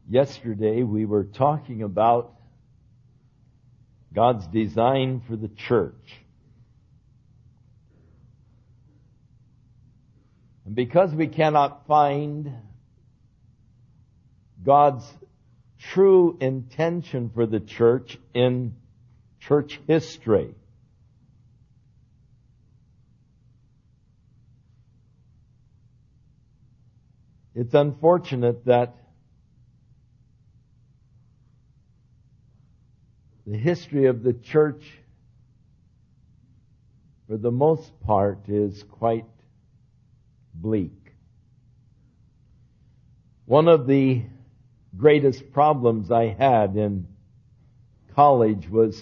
Yesterday we were talking about God's design for the church. And because we cannot find God's true intention for the church in church history, it's unfortunate that the history of the church, for the most part, is quite bleak. One of the greatest problems I had in college was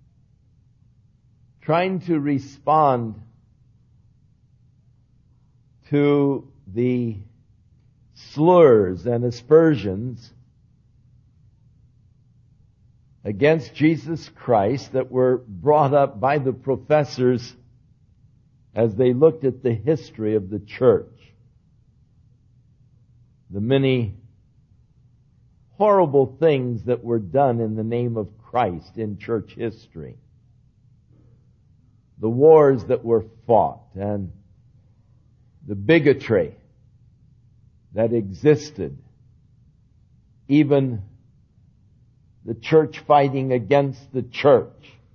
trying to respond to the slurs and aspersions against Jesus Christ that were brought up by the professors as they looked at the history of the church. The many horrible things that were done in the name of Christ in church history. The wars that were fought and the bigotry that existed. Even the church fighting against the church.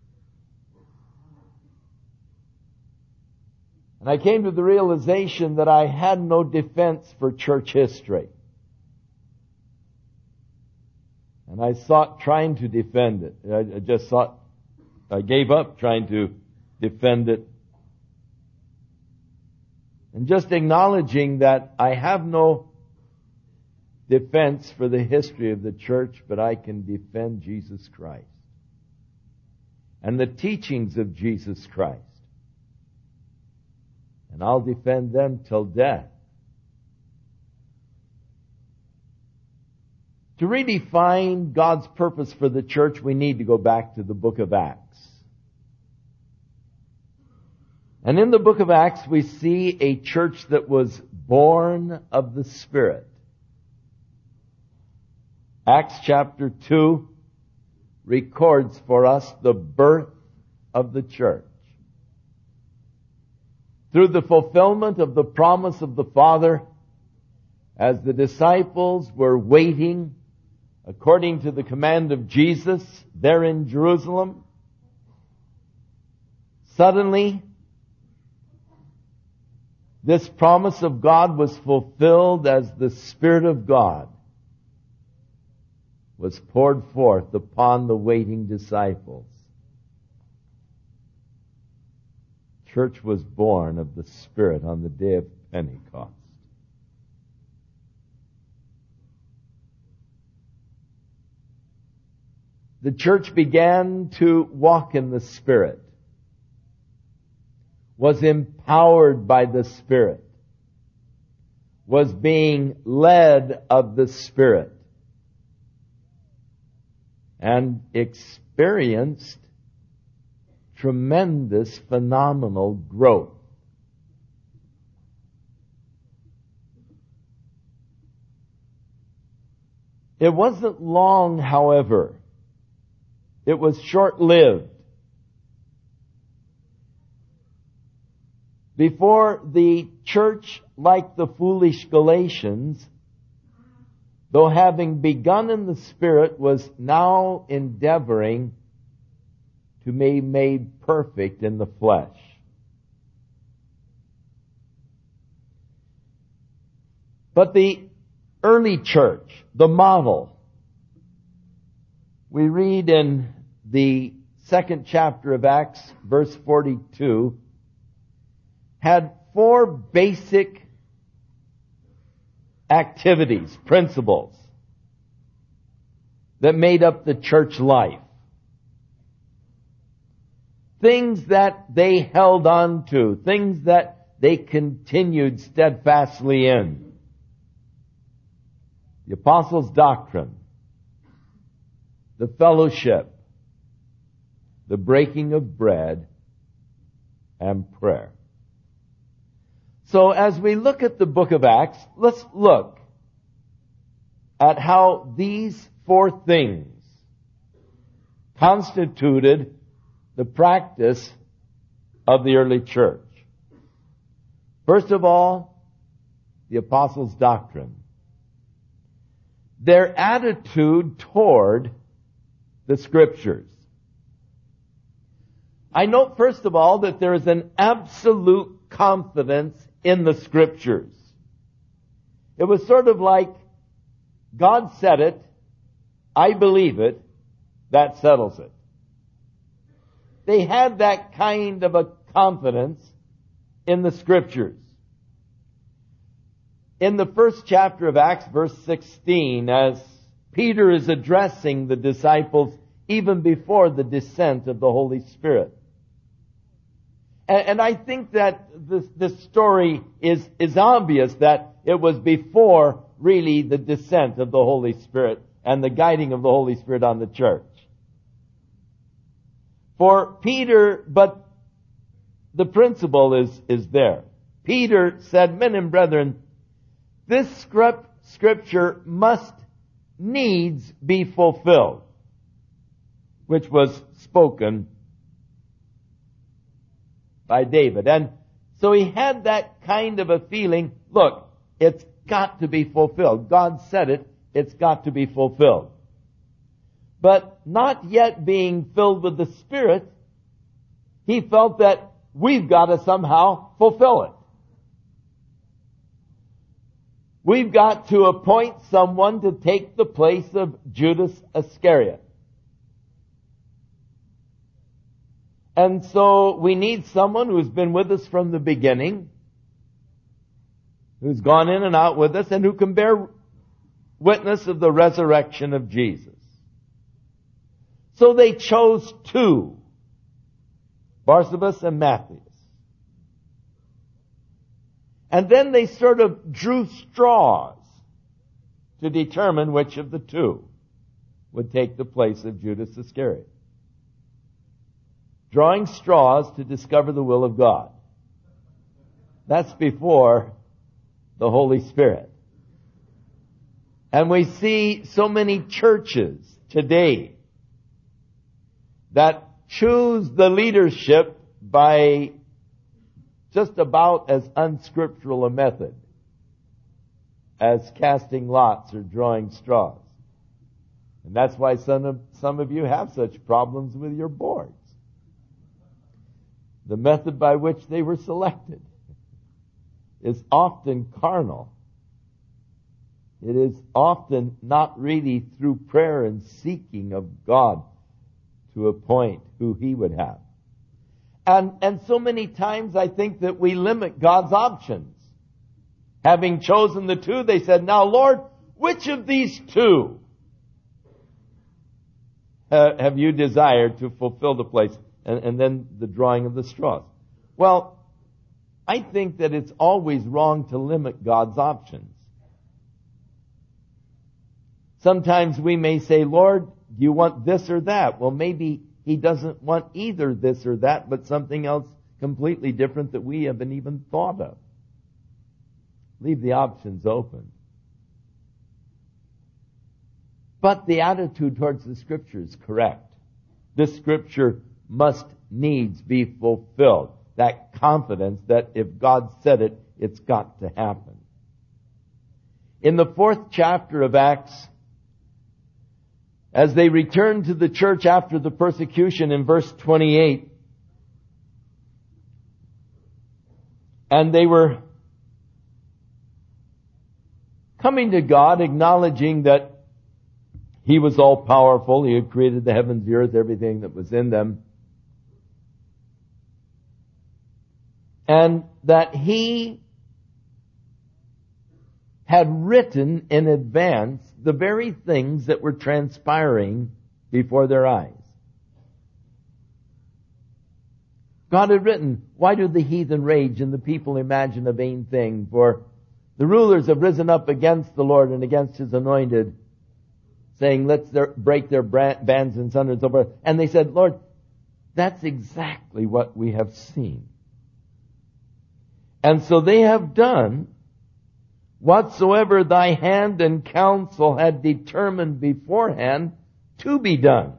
And I came to the realization that I had no defense for church history. And I sought trying to defend it. I gave up trying to defend it. And just acknowledging that I have no defense for the history of the church, but I can defend Jesus Christ and the teachings of Jesus Christ. And I'll defend them till death. To redefine God's purpose for the church, we need to go back to the book of Acts. And in the book of Acts, we see a church that was born of the Spirit. Acts chapter 2 records for us the birth of the church. Through the fulfillment of the promise of the Father, as the disciples were waiting according to the command of Jesus there in Jerusalem, suddenly this promise of God was fulfilled as the Spirit of God was poured forth upon the waiting disciples. Church was born of the Spirit on the day of Pentecost. The church began to walk in the Spirit, was empowered by the Spirit, was being led of the Spirit, and experienced tremendous, phenomenal growth. It wasn't long, however. It was short-lived. Before the church, like the foolish Galatians, though having begun in the Spirit, was now endeavoring to be made perfect in the flesh. But the early church, the model, we read in the 2nd chapter of Acts, verse 42, had 4 basic activities, principles, that made up the church life. Things that they held on to, things that they continued steadfastly in. The apostles' doctrine, the fellowship, the breaking of bread, and prayer. So as we look at the book of Acts, let's look at how these four things constituted the practice of the early church. First of all, the apostles' doctrine. Their attitude toward the Scriptures. I note, first of all, that there is an absolute confidence in the Scriptures. It was sort of like, God said it, I believe it, that settles it. They had that kind of a confidence in the Scriptures. In the first chapter of Acts, verse 16, as Peter is addressing the disciples even before the descent of the Holy Spirit. And I think that this story is obvious that it was before really the descent of the Holy Spirit and the guiding of the Holy Spirit on the church. For Peter, but the principle is there. Peter said, "Men and brethren, this scripture must needs be fulfilled," which was spoken by David. And so he had that kind of a feeling, look, it's got to be fulfilled. God said it, it's got to be fulfilled. But not yet being filled with the Spirit, he felt that we've got to somehow fulfill it. We've got to appoint someone to take the place of Judas Iscariot. And so we need someone who's been with us from the beginning, who's gone in and out with us, and who can bear witness of the resurrection of Jesus. So they chose two, Barsabbas and Matthias. And then they sort of drew straws to determine which of the two would take the place of Judas Iscariot. Drawing straws to discover the will of God. That's before the Holy Spirit. And we see so many churches today that choose the leadership by just about as unscriptural a method as casting lots or drawing straws. And that's why some of you have such problems with your boards. The method by which they were selected is often carnal. It is often not really through prayer and seeking of God to appoint who He would have. And so many times I think that we limit God's options. Having chosen the two, they said, "Now Lord, which of these two have you desired to fulfill the place?" And then the drawing of the straws. Well, I think that it's always wrong to limit God's options. Sometimes we may say, "Lord, do you want this or that?" Well, maybe He doesn't want either this or that, but something else completely different that we haven't even thought of. Leave the options open. But the attitude towards the Scripture is correct. This Scripture must needs be fulfilled. That confidence that if God said it, it's got to happen. In the 4th chapter of Acts, as they returned to the church after the persecution in verse 28, and they were coming to God, acknowledging that He was all powerful. He had created the heavens, the earth, everything that was in them. And that He had written in advance the very things that were transpiring before their eyes. God had written, "Why do the heathen rage and the people imagine a vain thing? For the rulers have risen up against the Lord and against His anointed, saying, let's break their bands and sunder and so forth." And they said, "Lord, that's exactly what we have seen." And so they have done whatsoever thy hand and counsel had determined beforehand to be done.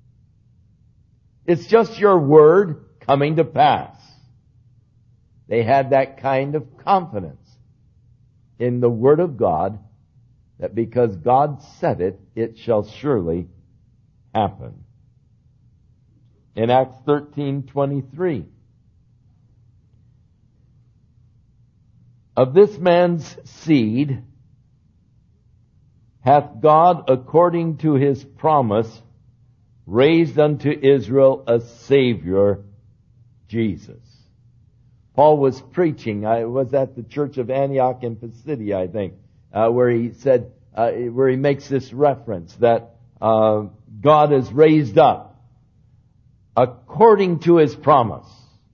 It's just your word coming to pass. They had that kind of confidence in the Word of God, that because God said it, it shall surely happen. In Acts 13:23, of this man's seed hath God, according to his promise, raised unto Israel a Savior, Jesus. Paul was preaching. I was at the church of Antioch in Pisidia, I think, where he said, where he makes this reference that God has raised up according to his promise.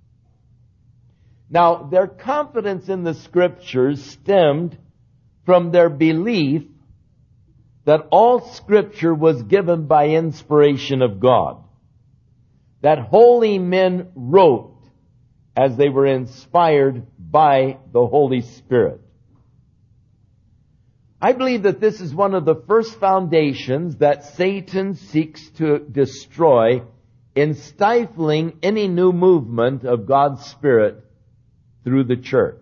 Now, their confidence in the Scriptures stemmed from their belief that all Scripture was given by inspiration of God. That holy men wrote as they were inspired by the Holy Spirit. I believe that this is one of the first foundations that Satan seeks to destroy in stifling any new movement of God's Spirit through the church.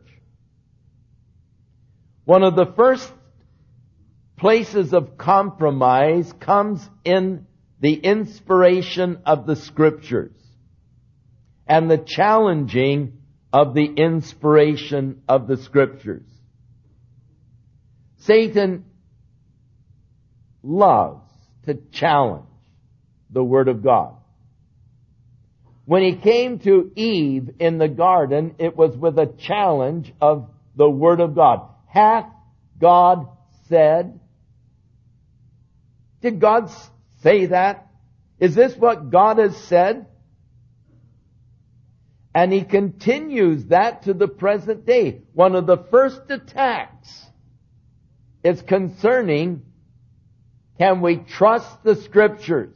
One of the first places of compromise comes in the inspiration of the Scriptures and the challenging of the inspiration of the Scriptures. Satan loves to challenge the Word of God. When he came to Eve in the garden, it was with a challenge of the Word of God. Hath God said? Did God say that? Is this what God has said? And he continues that to the present day. One of the first attacks is concerning, can we trust the Scriptures?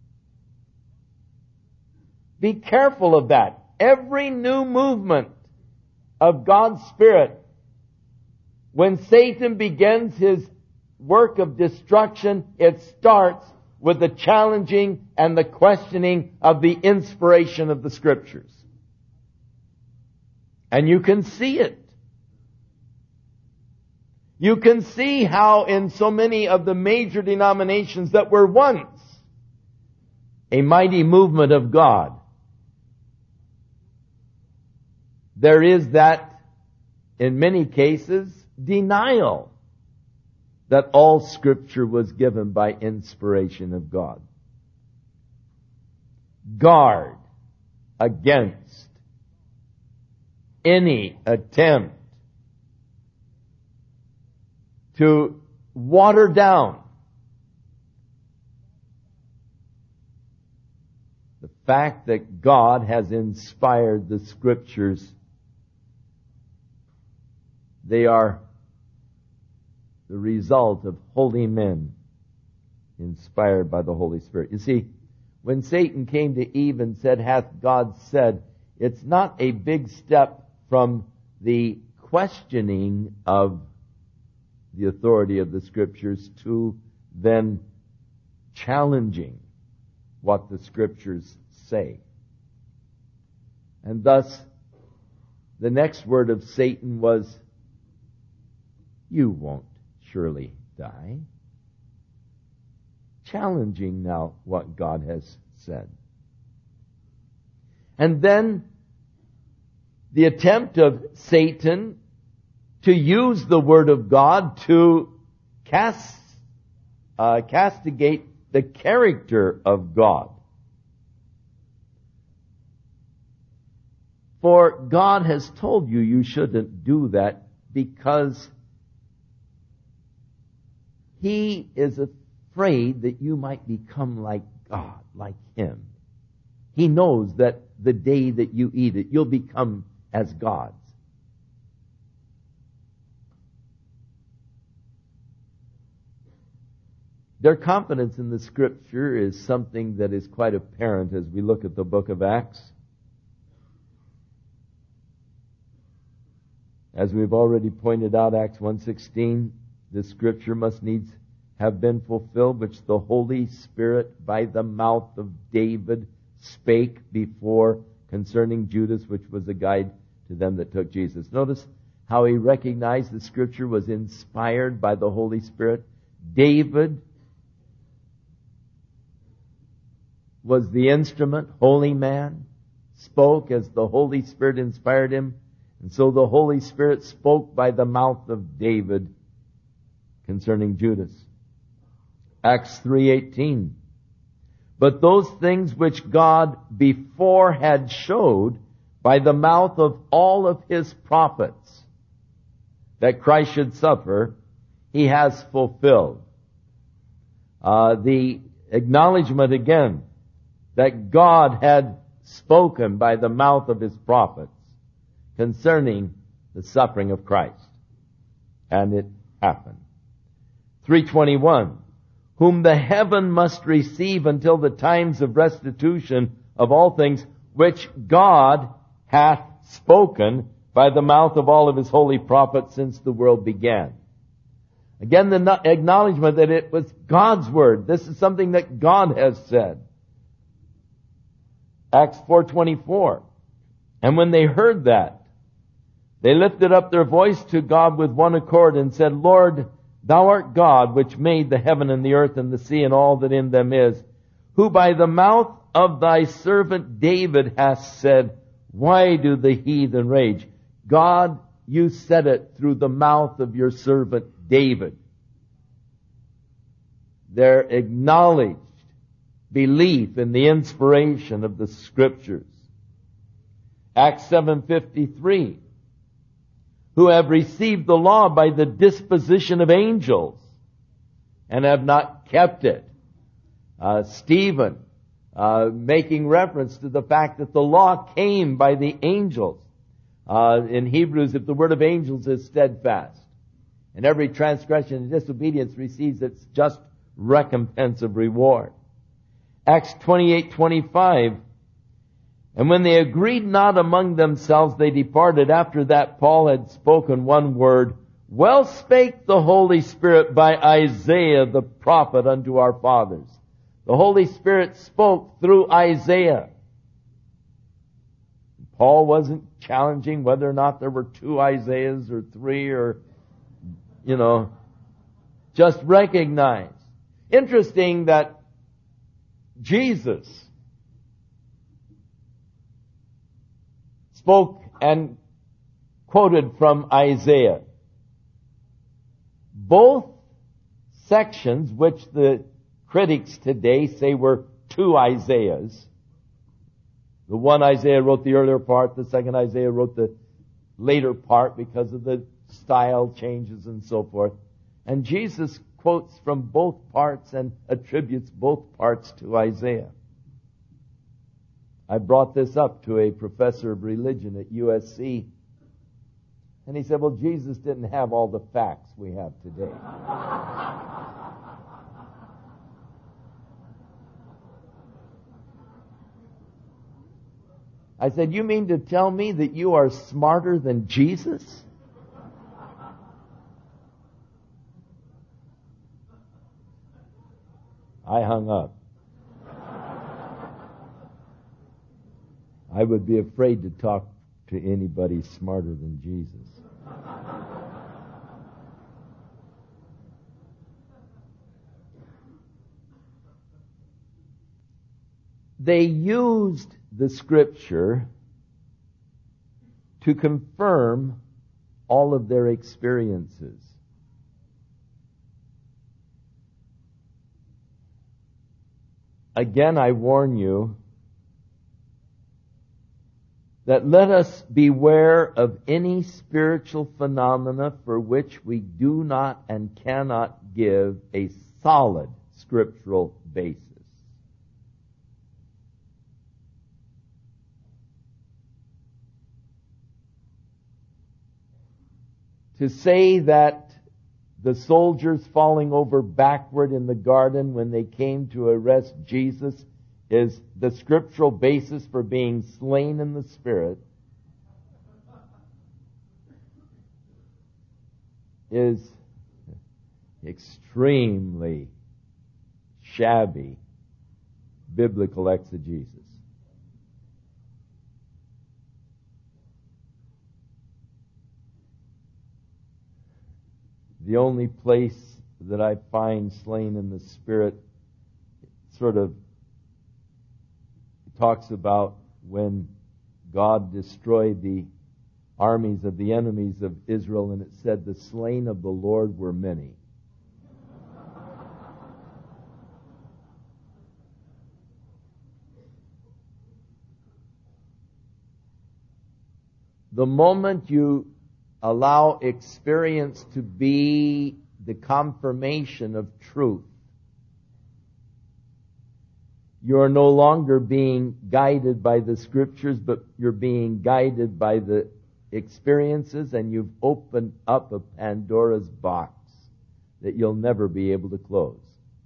Be careful of that. Every new movement of God's Spirit, when Satan begins his work of destruction, it starts with the challenging and the questioning of the inspiration of the Scriptures. And you can see it. You can see how in so many of the major denominations that were once a mighty movement of God, there is that, in many cases, denial that all Scripture was given by inspiration of God. Guard against any attempt to water down the fact that God has inspired the Scriptures. They are the result of holy men inspired by the Holy Spirit. You see, when Satan came to Eve and said, hath God said, it's not a big step from the questioning of the authority of the Scriptures to then challenging what the Scriptures say. And thus, the next word of Satan was, you won't surely die. Challenging now what God has said. And then the attempt of Satan to use the Word of God to castigate the character of God. For God has told you you shouldn't do that because He is afraid that you might become like God, like Him. He knows that the day that you eat it, you'll become as gods. Their confidence in the Scripture is something that is quite apparent as we look at the book of Acts. As we've already pointed out, Acts 1:16, this scripture must needs have been fulfilled, which the Holy Spirit by the mouth of David spake before concerning Judas, which was a guide to them that took Jesus. Notice how he recognized the scripture was inspired by the Holy Spirit. David was the instrument, holy man, spoke as the Holy Spirit inspired him. And so the Holy Spirit spoke by the mouth of David concerning Judas. Acts 3:18. But those things which God before had showed by the mouth of all of his prophets that Christ should suffer, he has fulfilled. The acknowledgement again that God had spoken by the mouth of his prophets concerning the suffering of Christ. And it happened. 3:21. Whom the heaven must receive until the times of restitution of all things, which God hath spoken by the mouth of all of his holy prophets since the world began. Again, the acknowledgement that it was God's word. This is something that God has said. Acts 4:24. And when they heard that, they lifted up their voice to God with one accord and said, Lord, Thou art God, which made the heaven and the earth and the sea and all that in them is, who by the mouth of thy servant David hast said, why do the heathen rage? God, you said it through the mouth of your servant David. Their acknowledged belief in the inspiration of the Scriptures. Acts 7:53. Who have received the law by the disposition of angels and have not kept it. Stephen making reference to the fact that the law came by the angels. In Hebrews, if the word of angels is steadfast, and every transgression and disobedience receives its just recompense of reward. Acts 28:25. And when they agreed not among themselves, they departed. After that, Paul had spoken one word. Well spake the Holy Spirit by Isaiah the prophet unto our fathers. The Holy Spirit spoke through Isaiah. Paul wasn't challenging whether or not there were 2 Isaiahs or 3 or, just recognize. Interesting that Jesus spoke and quoted from Isaiah. Both sections, which the critics today say were 2 Isaiahs. The one Isaiah wrote the earlier part, the second Isaiah wrote the later part because of the style changes and so forth. And Jesus quotes from both parts and attributes both parts to Isaiah. I brought this up to a professor of religion at USC, and he said, well, Jesus didn't have all the facts we have today. I said, you mean to tell me that you are smarter than Jesus? I hung up. I would be afraid to talk to anybody smarter than Jesus. They used the Scripture to confirm all of their experiences. Again, I warn you that let us beware of any spiritual phenomena for which we do not and cannot give a solid scriptural basis. To say that the soldiers falling over backward in the garden when they came to arrest Jesus is the scriptural basis for being slain in the Spirit is extremely shabby biblical exegesis. The only place that I find slain in the Spirit sort of talks about when God destroyed the armies of the enemies of Israel, and it said the slain of the Lord were many. The moment you allow experience to be the confirmation of truth, you're no longer being guided by the Scriptures, but you're being guided by the experiences, and you've opened up a Pandora's box that you'll never be able to close.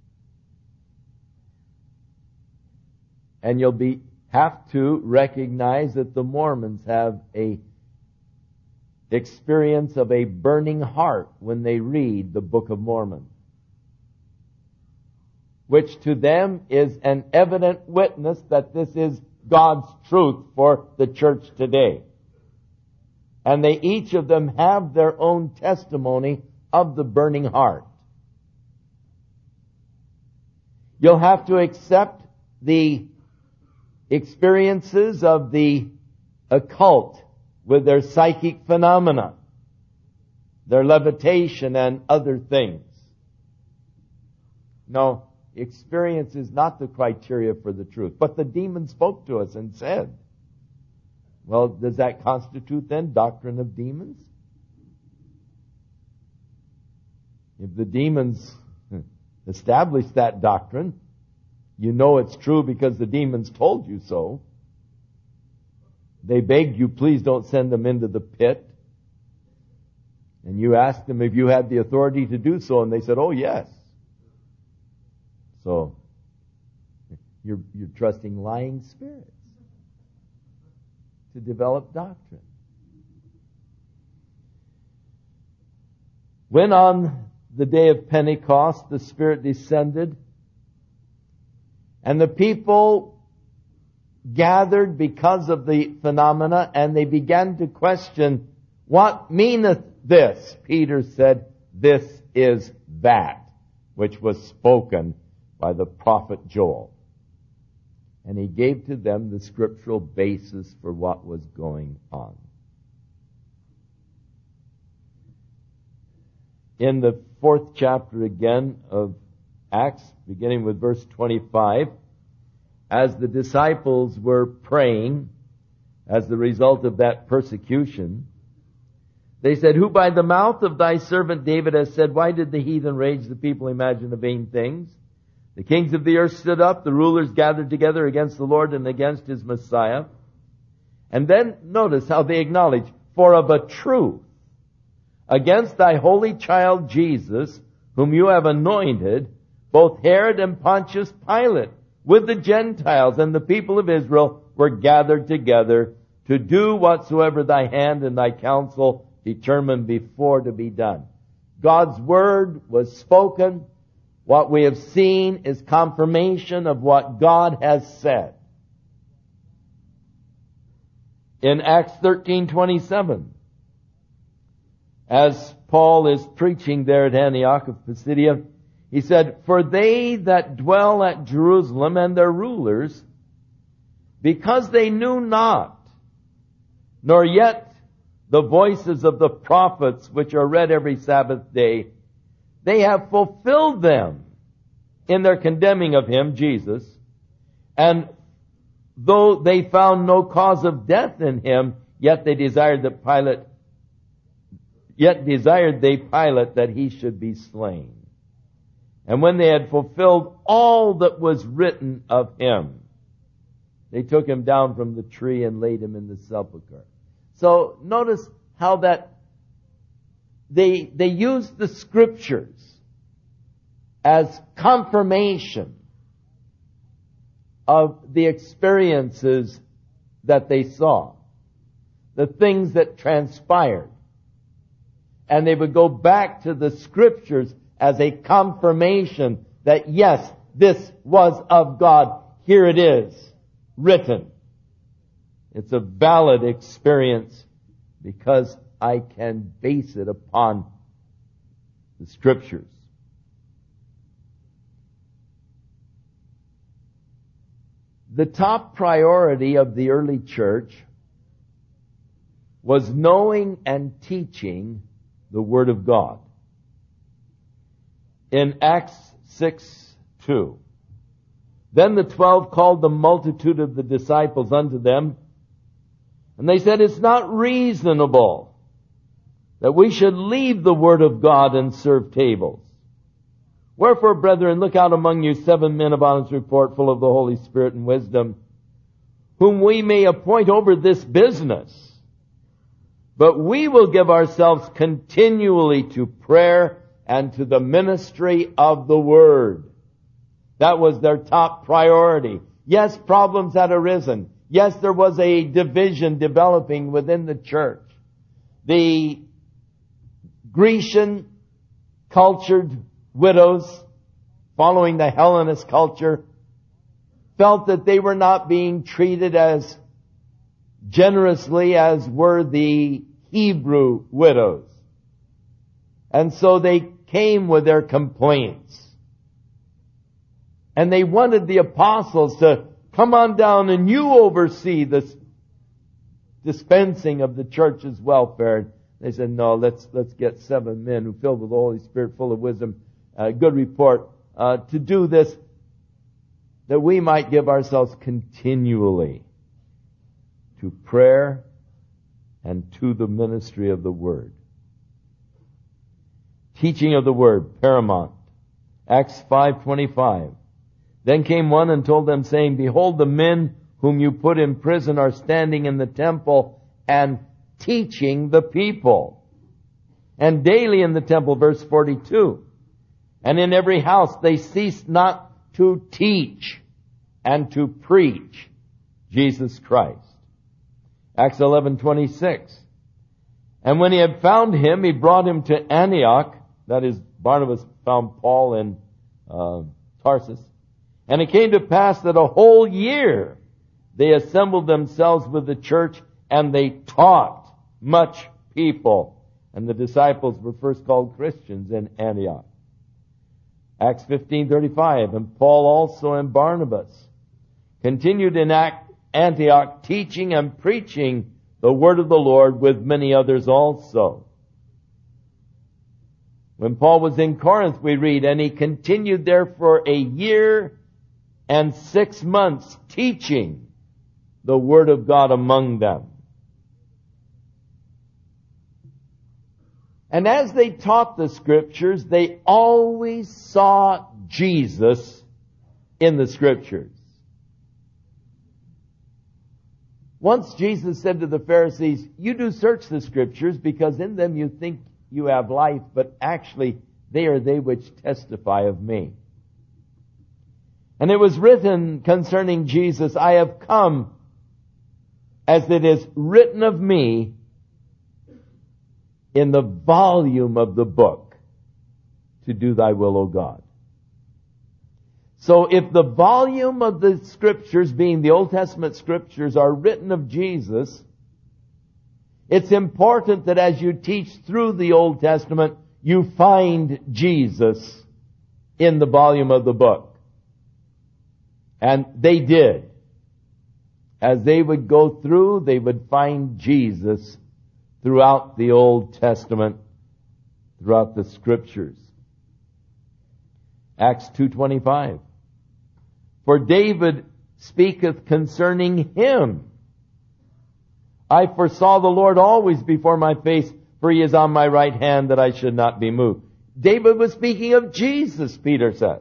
And you'll have to recognize that the Mormons have a experience of a burning heart when they read the Book of Mormon, which to them is an evident witness that this is God's truth for the church today. And they each of them have their own testimony of the burning heart. You'll have to accept the experiences of the occult with their psychic phenomena, their levitation and other things. No, experience is not the criteria for the truth. But the demon spoke to us and said, well, does that constitute then doctrine of demons? If the demons establish that doctrine, you know it's true because the demons told you so. They begged you, please don't send them into the pit. And you asked them if you had the authority to do so, and they said, oh yes. So, you're trusting lying spirits to develop doctrine. When on the day of Pentecost the Spirit descended, and the people gathered because of the phenomena, and they began to question, what meaneth this? Peter said, this is that which was spoken by the prophet Joel. And he gave to them the scriptural basis for what was going on. In the 4th chapter again of Acts, beginning with verse 25, as the disciples were praying as the result of that persecution, they said, who by the mouth of thy servant David has said, why did the heathen rage, the people imagine the vain things? The kings of the earth stood up, the rulers gathered together against the Lord and against His Messiah. And then notice how they acknowledge, for of a truth, against thy holy child Jesus, whom you have anointed, both Herod and Pontius Pilate, with the Gentiles and the people of Israel, were gathered together to do whatsoever thy hand and thy counsel determined before to be done. God's word was spoken. What we have seen is confirmation of what God has said. In Acts 13:27, as Paul is preaching there at Antioch of Pisidia, he said, for they that dwell at Jerusalem and their rulers, because they knew not, nor yet the voices of the prophets which are read every Sabbath day, they have fulfilled them in their condemning of Him, Jesus. And though they found no cause of death in Him, yet desired they Pilate that He should be slain. And when they had fulfilled all that was written of Him, they took Him down from the tree and laid Him in the sepulchre. So notice how that they used the Scriptures as confirmation of the experiences that they saw, the things that transpired. and they would go back to the Scriptures as a confirmation that yes, this was of God. Here it is, written. It's a valid experience because I can base it upon the Scriptures. The top priority of the early church was knowing and teaching the Word of God. In Acts 6:2, then the 12 called the multitude of the disciples unto them, and they said, it's not reasonable that we should leave the Word of God and serve tables. Wherefore, brethren, look out among you 7 men of honest report, full of the Holy Spirit and wisdom, whom we may appoint over this business. But we will give ourselves continually to prayer and to the ministry of the Word. That was their top priority. Yes, problems had arisen. Yes, there was a division developing within the church. The Grecian cultured widows, following the Hellenist culture, felt that they were not being treated as generously as were the Hebrew widows. And so they came with their complaints. And they wanted the apostles to come on down and you oversee this dispensing of the church's welfare. They said, no, let's get 7 men who filled with the Holy Spirit, full of wisdom, good report, to do this, that we might give ourselves continually to prayer and to the ministry of the Word. Teaching of the Word, paramount. Acts 5:25. Then came one and told them, saying, behold, the men whom you put in prison are standing in the temple and teaching the people. And daily in the temple, verse 42. And in every house they ceased not to teach and to preach Jesus Christ. Acts 11:26. And when he had found him, he brought him to Antioch. That is, Barnabas found Paul in Tarsus. And it came to pass that a whole year they assembled themselves with the church, and they taught much people. And the disciples were first called Christians in Antioch. Acts 15:35. And Paul also and Barnabas continued in Antioch, teaching and preaching the word of the Lord with many others also. When Paul was in Corinth, we read, and he continued there for a year and 6 months, teaching the word of God among them. And as they taught the Scriptures, they always saw Jesus in the Scriptures. Once Jesus said to the Pharisees, you do search the Scriptures because in them you think you have life, but actually they are they which testify of me. And it was written concerning Jesus, I have come as it is written of me in the volume of the book to do thy will, O God. So if the volume of the Scriptures, being the Old Testament Scriptures, are written of Jesus, it's important that as you teach through the Old Testament, you find Jesus in the volume of the book. And they did. As they would go through, they would find Jesus throughout the Old Testament, throughout the Scriptures. Acts 2:25. For David speaketh concerning him, I foresaw the Lord always before my face, for he is on my right hand that I should not be moved. David was speaking of Jesus, Peter says.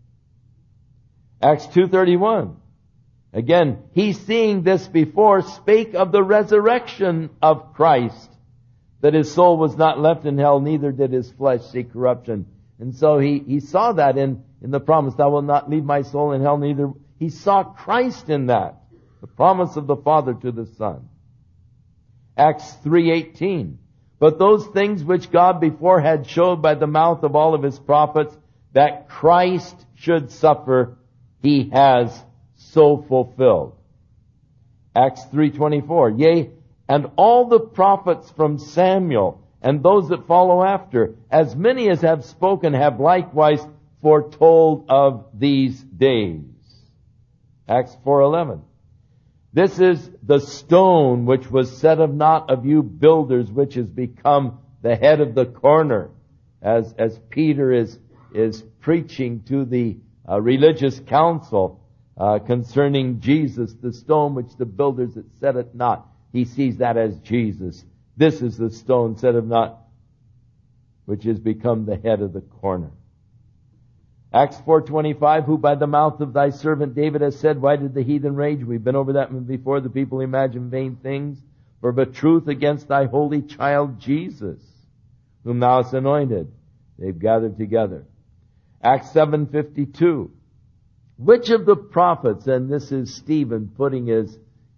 Acts 2:31. Again, he seeing this before spake of the resurrection of Christ, that his soul was not left in hell, neither did his flesh see corruption. And so he saw that in the promise, thou wilt not leave my soul in hell, neither. He saw Christ in that, the promise of the Father to the Son. Acts 3:18. But those things which God before had showed by the mouth of all of his prophets, that Christ should suffer, he has so fulfilled. Acts 3:24, yea, and all the prophets from Samuel and those that follow after, as many as have spoken, have likewise foretold of these days. Acts 4:11. This is the stone which was set of naught of you builders, which has become the head of the corner. As Peter is preaching to the religious council concerning Jesus, the stone which the builders had set at naught. He sees that as Jesus. This is the stone set of naught, which has become the head of the corner. Acts 4:25, who by the mouth of thy servant David has said, why did the heathen rage? We've been over that one before. The people imagine vain things. For but truth against thy holy child Jesus, whom thou hast anointed. They've gathered together. Acts 7:52. Which of the prophets, and this is Stephen putting his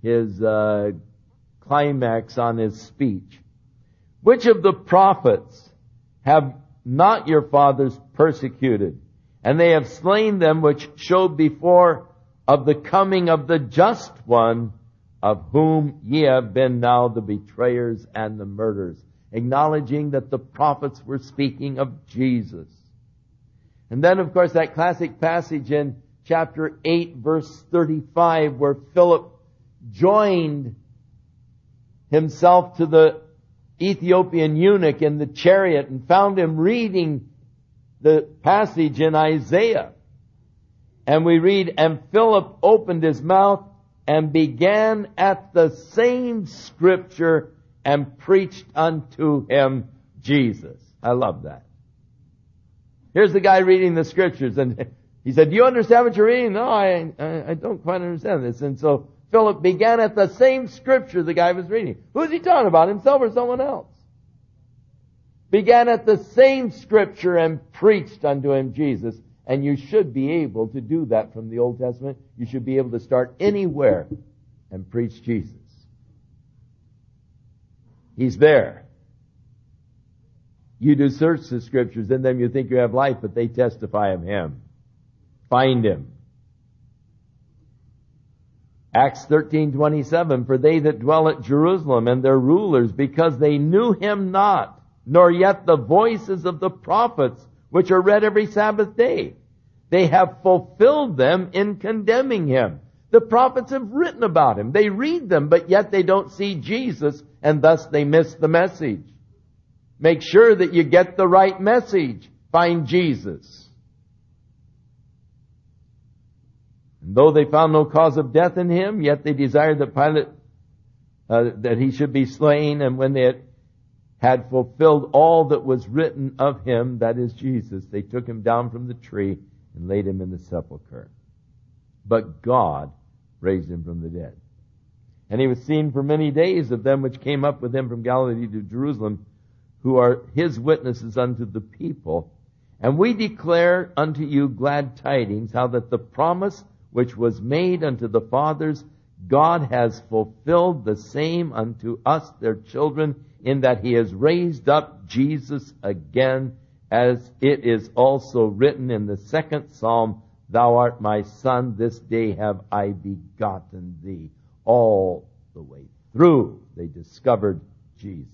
climax on his speech. Which of the prophets have not your fathers persecuted? And they have slain them which showed before of the coming of the just one, of whom ye have been now the betrayers and the murderers. Acknowledging that the prophets were speaking of Jesus. And then, of course, that classic passage in chapter 8, verse 35, where Philip joined himself to the Ethiopian eunuch in the chariot and found him reading the passage in Isaiah. And we read, and Philip opened his mouth and began at the same scripture and preached unto him Jesus. I love that. Here's the guy reading the scriptures, and he said, do you understand what you're reading? No, I don't quite understand this. And so Philip began at the same scripture the guy was reading. Who's he talking about, himself or someone else? Began at the same scripture and preached unto him Jesus. And you should be able to do that from the Old Testament. You should be able to start anywhere and preach Jesus. He's there. You do search the scriptures, in them you think you have life, but they testify of him. Find him. Acts 13:27, for they that dwell at Jerusalem and their rulers, because they knew him not, nor yet the voices of the prophets, which are read every Sabbath day. They have fulfilled them in condemning him. The prophets have written about him. They read them, but yet they don't see Jesus, and thus they miss the message. Make sure that you get the right message. Find Jesus. And though they found no cause of death in him, yet they desired that Pilate, that he should be slain, and when they had fulfilled all that was written of him, that is Jesus, they took him down from the tree and laid him in the sepulchre. But God raised him from the dead. And he was seen for many days of them which came up with him from Galilee to Jerusalem, who are his witnesses unto the people. And we declare unto you glad tidings, how that the promise which was made unto the fathers, God has fulfilled the same unto us, their children, in that he has raised up Jesus again, as it is also written in the second Psalm, Thou art my son, this day have I begotten thee. All the way through, they discovered Jesus.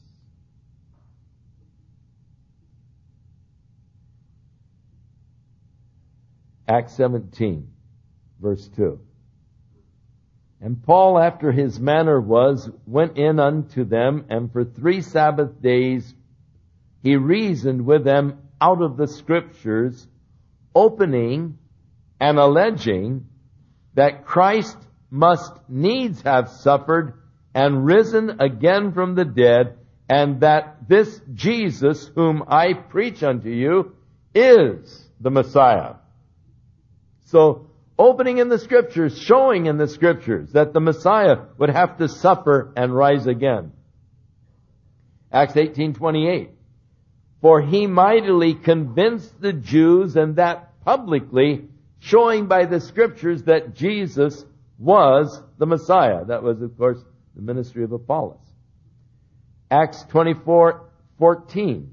Acts 17, verse 2. And Paul, after his manner was, went in unto them, and for 3 Sabbath days he reasoned with them out of the Scriptures, opening and alleging that Christ must needs have suffered and risen again from the dead, and that this Jesus whom I preach unto you is the Messiah. So, opening in the Scriptures, showing in the Scriptures that the Messiah would have to suffer and rise again. Acts 18:28. For he mightily convinced the Jews, and that publicly, showing by the Scriptures that Jesus was the Messiah. That was, of course, the ministry of Apollos. Acts 24:14.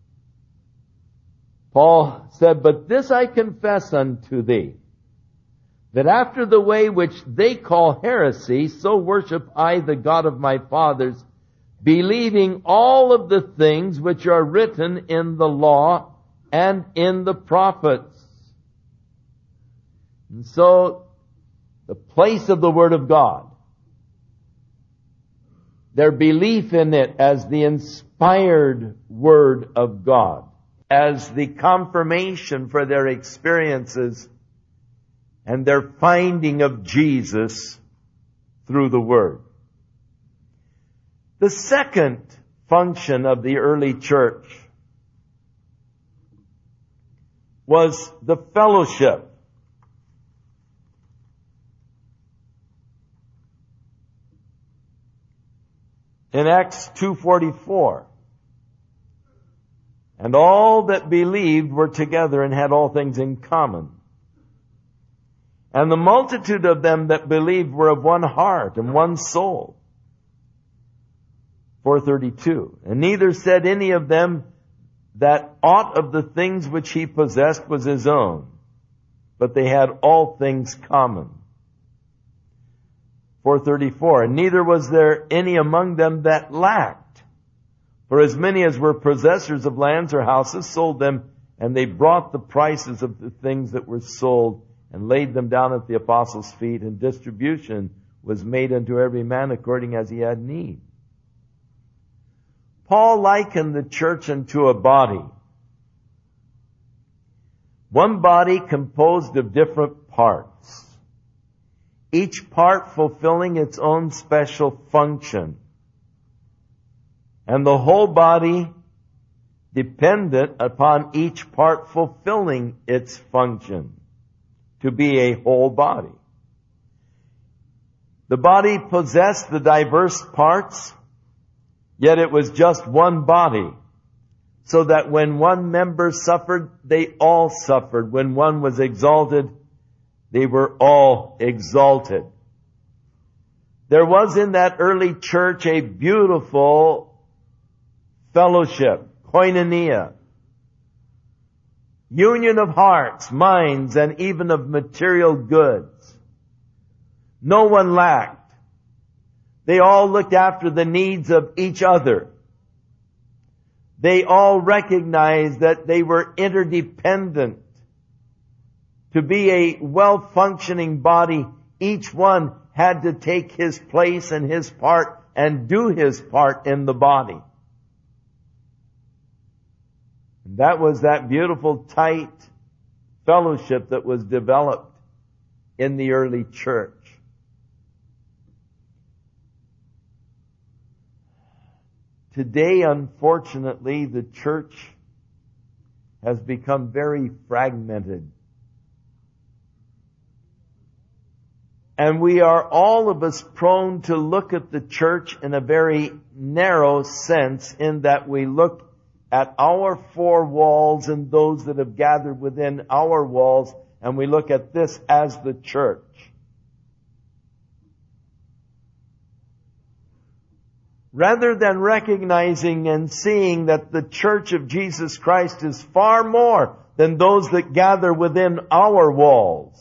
Paul said, "But this I confess unto thee, that after the way which they call heresy, so worship I the God of my fathers, believing all of the things which are written in the law and in the prophets." And so, the place of the Word of God, their belief in it as the inspired Word of God, as the confirmation for their experiences and their finding of Jesus through the Word. The second function of the early church was the fellowship. In Acts 2:44, "And all that believed were together and had all things in common. And the multitude of them that believed were of one heart and one soul." 4:32, "And neither said any of them that aught of the things which he possessed was his own, but they had all things common." 4:34, "And neither was there any among them that lacked. For as many as were possessors of lands or houses sold them, and they brought the prices of the things that were sold and laid them down at the apostles' feet, and distribution was made unto every man according as he had need." Paul likened the church unto a body. One body composed of different parts, each part fulfilling its own special function, and the whole body dependent upon each part fulfilling its function to be a whole body. The body possessed the diverse parts, yet it was just one body, so that when one member suffered, they all suffered. When one was exalted, they were all exalted. There was in that early church a beautiful fellowship, koinonia, union of hearts, minds, and even of material goods. No one lacked. They all looked after the needs of each other. They all recognized that they were interdependent. To be a well-functioning body, each one had to take his place and his part and do his part in the body. And that was that beautiful, tight fellowship that was developed in the early church. Today, unfortunately, the church has become very fragmented. And we are all of us prone to look at the church in a very narrow sense, in that we look at our four walls and those that have gathered within our walls, and we look at this as the church. Rather than recognizing and seeing that the church of Jesus Christ is far more than those that gather within our walls.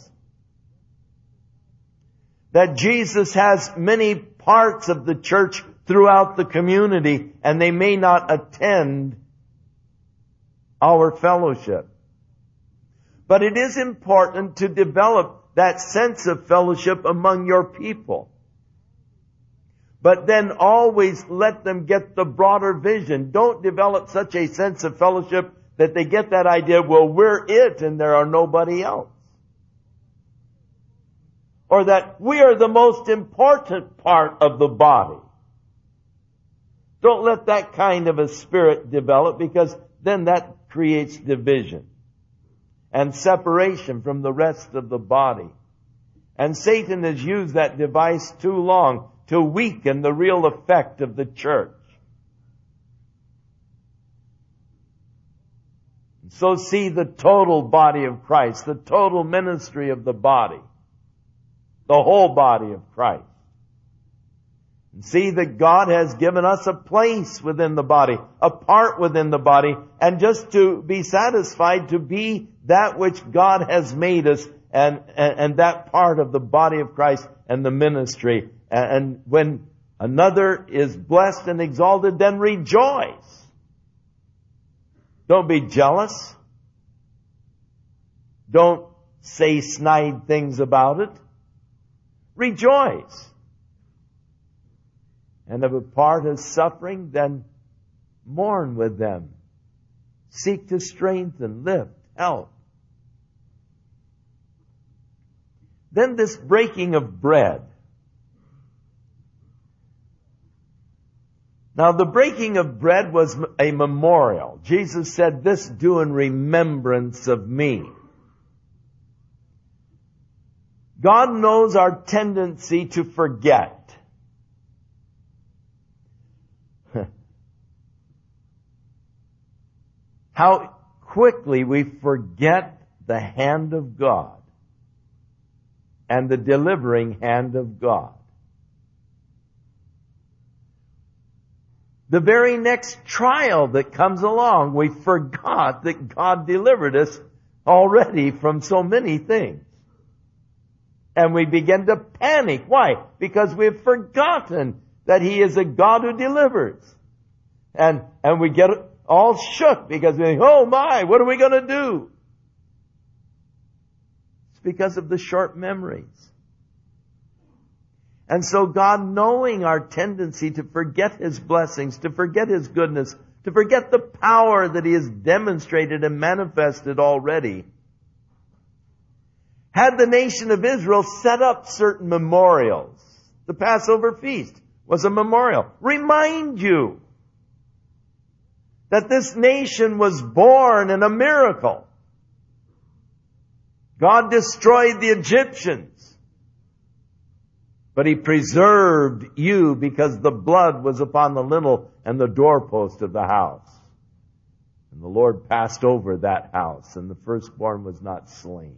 That Jesus has many parts of the church throughout the community, and they may not attend our fellowship. But it is important to develop that sense of fellowship among your people. But then always let them get the broader vision. Don't develop such a sense of fellowship that they get that idea, well, we're it and there are nobody else. Or that we are the most important part of the body. Don't let that kind of a spirit develop, because then that creates division and separation from the rest of the body. And Satan has used that device too long to weaken the real effect of the church. So see the total body of Christ, the total ministry of the body, the whole body of Christ. See that God has given us a place within the body, a part within the body, and just to be satisfied to be that which God has made us and that part of the body of Christ and the ministry. And when another is blessed and exalted, then rejoice. Don't be jealous. Don't say snide things about it. Rejoice. And if a part is suffering, then mourn with them. Seek to strengthen, lift, help. Then this breaking of bread. Now the breaking of bread was a memorial. Jesus said, "This do in remembrance of me." God knows our tendency to forget. How quickly we forget the hand of God and the delivering hand of God. The very next trial that comes along, we forgot that God delivered us already from so many things. And we begin to panic. Why? Because we've forgotten that He is a God who delivers. And we get all shook because we think, oh my, what are we going to do? It's because of the short memories. And so God, knowing our tendency to forget His blessings, to forget His goodness, to forget the power that He has demonstrated and manifested already, had the nation of Israel set up certain memorials. The Passover feast was a memorial. Remind you that this nation was born in a miracle. God destroyed the Egyptians, but He preserved you because the blood was upon the lintel and the doorpost of the house. And the Lord passed over that house, and the firstborn was not slain.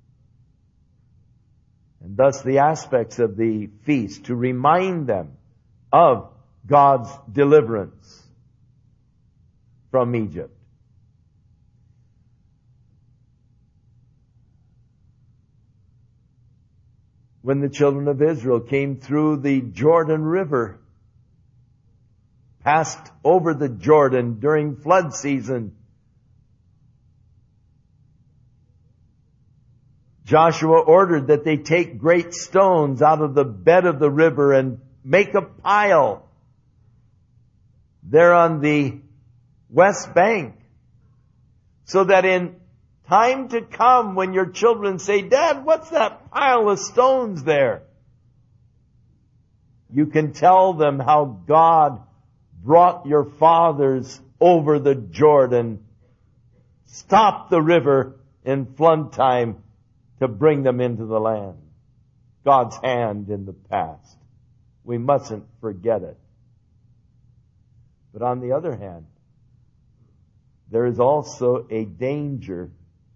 And thus the aspects of the feast, to remind them of God's deliverance from Egypt. When the children of Israel came through the Jordan River, passed over the Jordan during flood season, Joshua ordered that they take great stones out of the bed of the river and make a pile there on the west bank, so that in time to come, when your children say, "Dad, what's that pile of stones there?" you can tell them how God brought your fathers over the Jordan, stopped the river in flood time to bring them into the land. God's hand in the past. We mustn't forget it. But on the other hand, there is also a danger.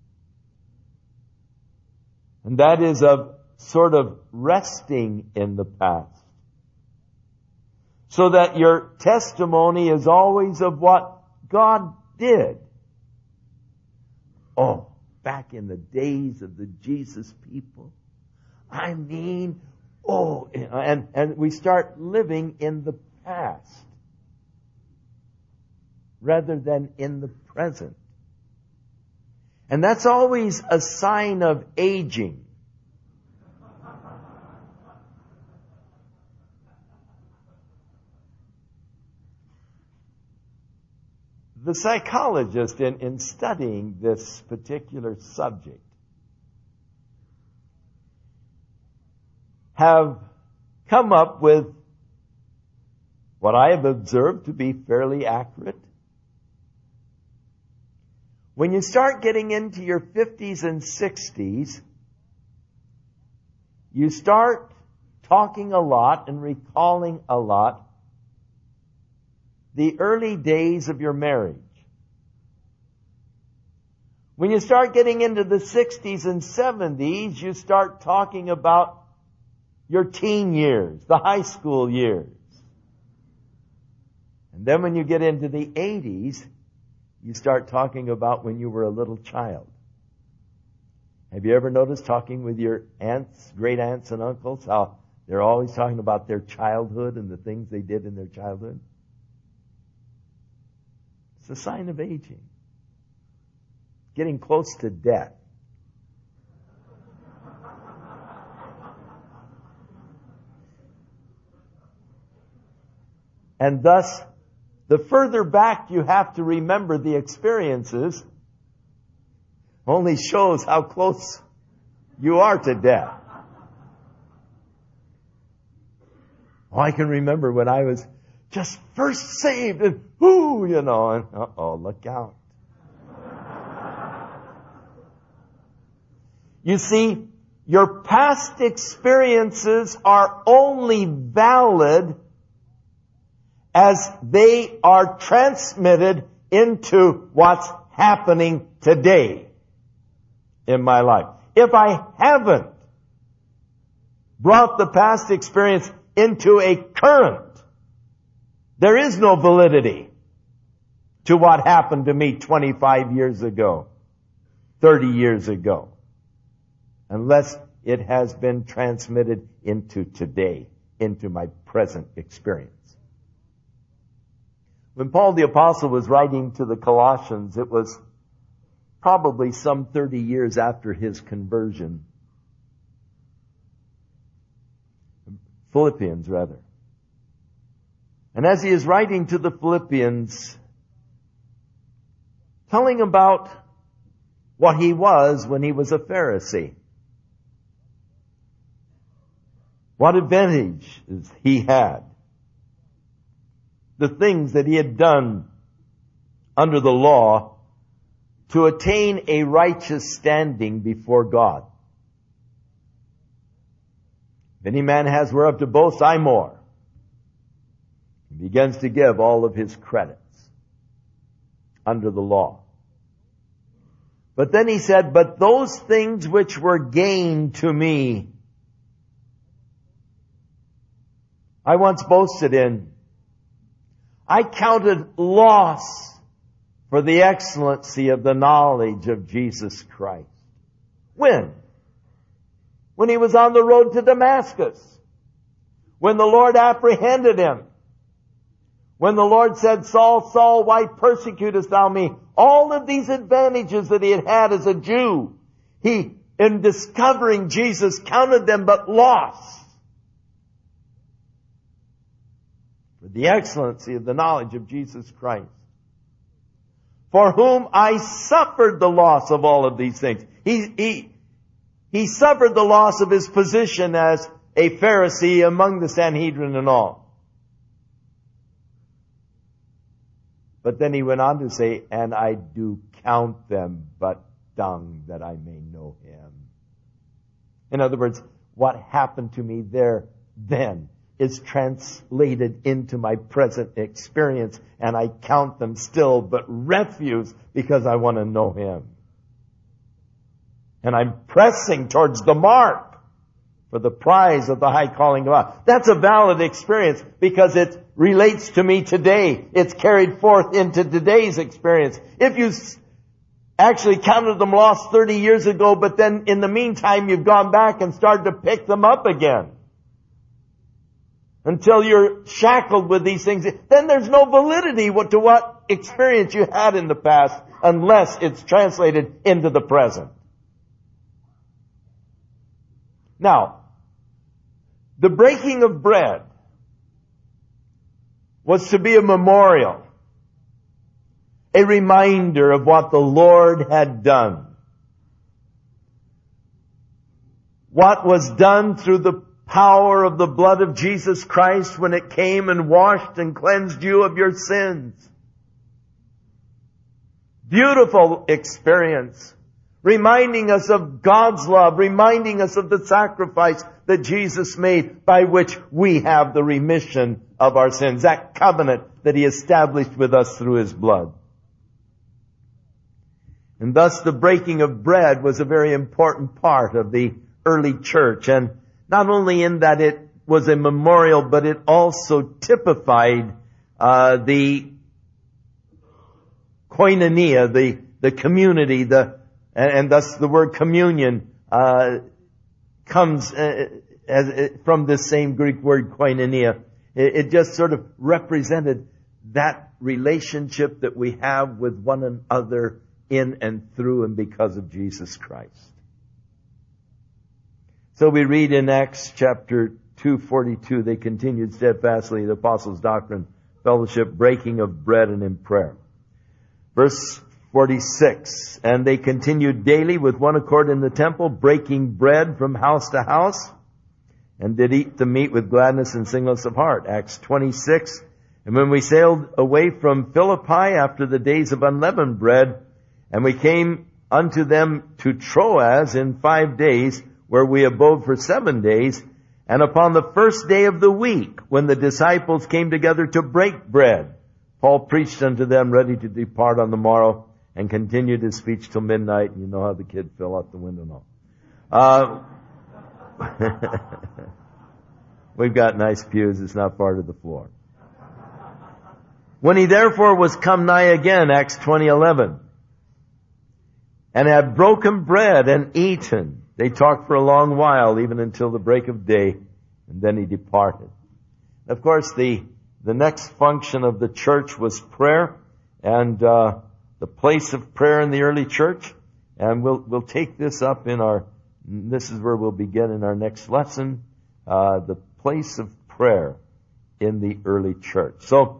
And that is of sort of resting in the past. So that your testimony is always of what God did. Oh, back in the days of the Jesus people. And we start living in the past rather than in the present. And that's always a sign of aging. The psychologists, in studying this particular subject, have come up with what I have observed to be fairly accurate. When you start getting into your 50s and 60s, you start talking a lot and recalling a lot the early days of your marriage. When you start getting into the 60s and 70s, you start talking about your teen years, the high school years. And then when you get into the 80s, you start talking about when you were a little child. Have you ever noticed talking with your aunts, great aunts and uncles, how they're always talking about their childhood and the things they did in their childhood? It's a sign of aging. Getting close to death. And thus, the further back you have to remember the experiences only shows how close you are to death. Oh, I can remember when I was just first saved and and look out. You see, your past experiences are only valid as they are transmitted into what's happening today in my life. If I haven't brought the past experience into a current, there is no validity to what happened to me 25 years ago, 30 years ago, unless it has been transmitted into today, into my present experience. When Paul the Apostle was writing to the Colossians, it was probably some 30 years after his conversion. Philippians, rather. And as he is writing to the Philippians, telling about what he was when he was a Pharisee, what advantages he had, the things that he had done under the law to attain a righteous standing before God. If any man has whereof to boast, I more. He begins to give all of his credits under the law. But then he said, but those things which were gain to me, I once boasted in. I counted loss for the excellency of the knowledge of Jesus Christ. When? When he was on the road to Damascus. When the Lord apprehended him. When the Lord said, Saul, Saul, why persecutest thou me? All of these advantages that he had had as a Jew, he, in discovering Jesus, counted them but loss. For the excellency of the knowledge of Jesus Christ, for whom I suffered the loss of all of these things. He suffered the loss of his position as a Pharisee among the Sanhedrin and all. But then he went on to say, and I do count them but dung that I may know him. In other words, what happened to me there then is translated into my present experience, and I count them still but refuse because I want to know him. And I'm pressing towards the mark for the prize of the high calling of God. That's a valid experience because it relates to me today. It's carried forth into today's experience. If you actually counted them lost 30 years ago, but then in the meantime you've gone back and started to pick them up again, until you're shackled with these things, then there's no validity to what experience you had in the past unless it's translated into the present. Now, the breaking of bread was to be a memorial, a reminder of what the Lord had done. What was done through the power of the blood of Jesus Christ when it came and washed and cleansed you of your sins. Beautiful experience. Reminding us of God's love. Reminding us of the sacrifice that Jesus made by which we have the remission of our sins. That covenant that He established with us through His blood. And thus the breaking of bread was a very important part of the early church. And not only in that it was a memorial, but it also typified the koinonia, the community, and thus the word communion comes from this same Greek word koinonia. It just sort of represented that relationship that we have with one another in and through and because of Jesus Christ. So we read in Acts chapter 2:42, they continued steadfastly in the apostles' doctrine, fellowship, breaking of bread, and in prayer. Verse 46, and they continued daily with one accord in the temple, breaking bread from house to house, and did eat the meat with gladness and singleness of heart. Acts 26, and when we sailed away from Philippi after the days of unleavened bread, and we came unto them to Troas in 5 days, where we abode for 7 days, and upon the first day of the week, when the disciples came together to break bread, Paul preached unto them, ready to depart on the morrow, and continued his speech till midnight. You know how the kid fell out the window now. We've got nice pews. It's not far to the floor. When he therefore was come nigh again, Acts 20:11, and had broken bread and eaten, they talked for a long while, even until the break of day, and then he departed. Of course, the next function of the church was prayer, and the place of prayer in the early church. And we'll take this up this is where we'll begin in our next lesson, the place of prayer in the early church. So,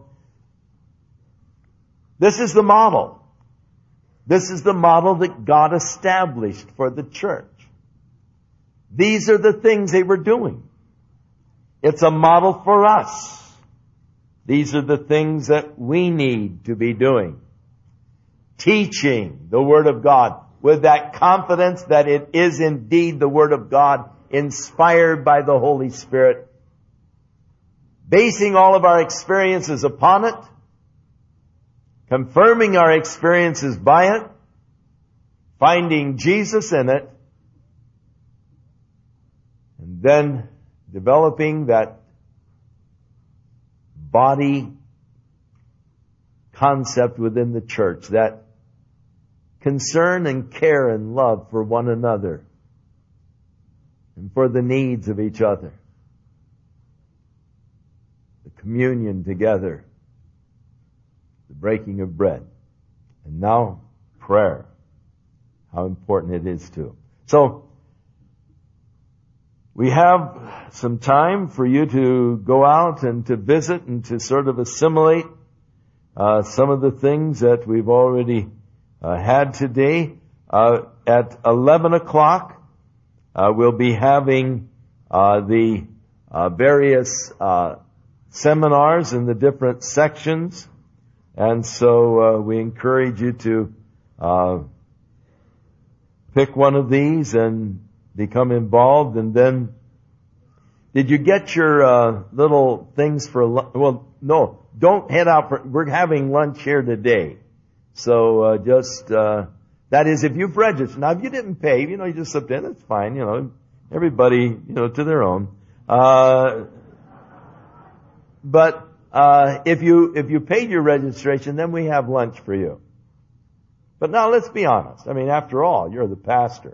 this is the model. This is the model that God established for the church. These are the things they were doing. It's a model for us. These are the things that we need to be doing. Teaching the Word of God with that confidence that it is indeed the Word of God, inspired by the Holy Spirit. Basing all of our experiences upon it. Confirming our experiences by it. Finding Jesus in it. And then developing that body concept within the church, that concern and care and love for one another and for the needs of each other. The communion together, the breaking of bread, and now prayer. How important it is too. So, we have some time for you to go out and to visit and to sort of assimilate some of the things that we've already had today. At 11 o'clock, we'll be having the various seminars in the different sections. And so we encourage you to pick one of these and become involved. And then, did you get your little things for lunch? Well, no, don't head out we're having lunch here today. So that is, if you've registered. Now, if you didn't pay, you just slipped in, it's fine, everybody, to their own. But if you paid your registration, then we have lunch for you. But now let's be honest. I mean, after all, you're the pastor.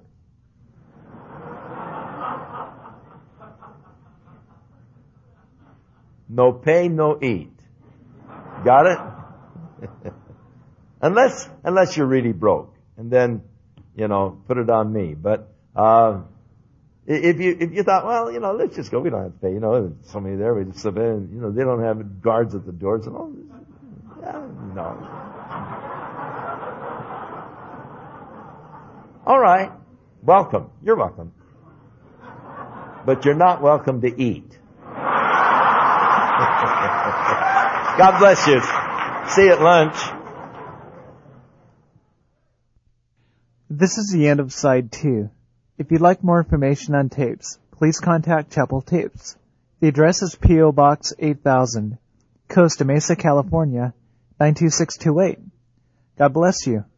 No pay, no eat. Got it? Unless you're really broke. And then, put it on me. But, if you thought, well, let's just go, we don't have to pay, there's somebody there, we just slip in, they don't have guards at the doors and all. Yeah, no. All right. Welcome. You're welcome. But you're not welcome to eat. God bless you. See you at lunch. This is the end of Side 2. If you'd like more information on tapes, please contact Chapel Tapes. The address is P.O. Box 8000, Costa Mesa, California, 92628. God bless you.